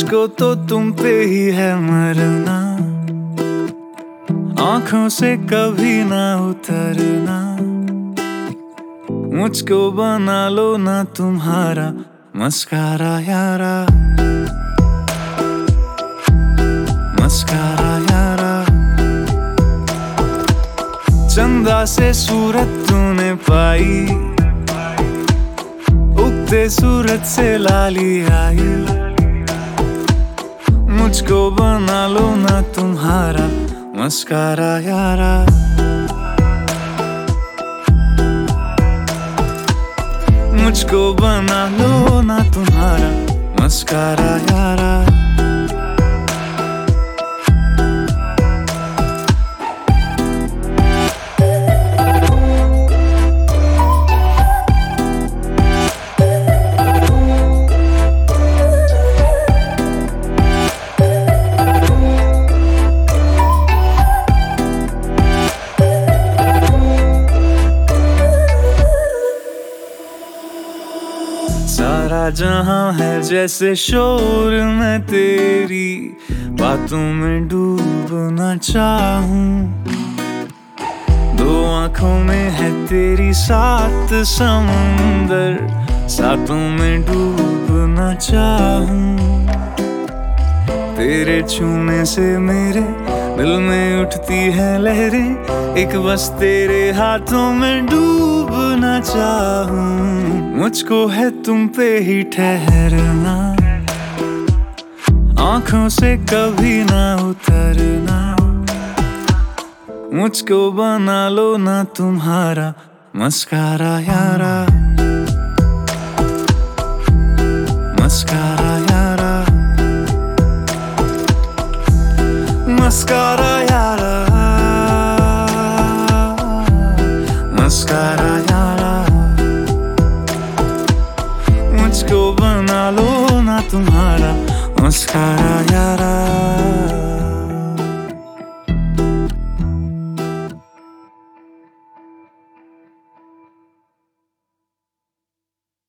मुझको तो तुम पे ही है मरना, आंखों से कभी ना उतरना। मुझको बना लो ना तुम्हारा मस्कारा यारा, मस्कारा यारा। चंदा से सूरत तूने पाई, उगते सूरत से लाली आई। मुझको बना लो ना तुम्हारा मस्कारा यारा, मुझको बना लो ना तुम्हारा मस्कारा यारा। सारा जहां है जैसे शोर, मैं तेरी बातों में डूबना चाहूं। दो आंखों में है तेरी सात समुंदर, सातों में डूबना चाहूं। तेरे छूने से मेरे दिल में उठती है लहरें, एक बस तेरे हाथों में डूबना चाहूं। मुझको है तुम पे ही ठहरना, आंखों से कभी ना उतरना। मुझको बना लो ना तुम्हारा मस्कारा यारा, मस्कारा यारा, मस्कारा यारा, मस्कारा यारा। मुझको बना लो ना तुम्हारा मस्कारा यारा।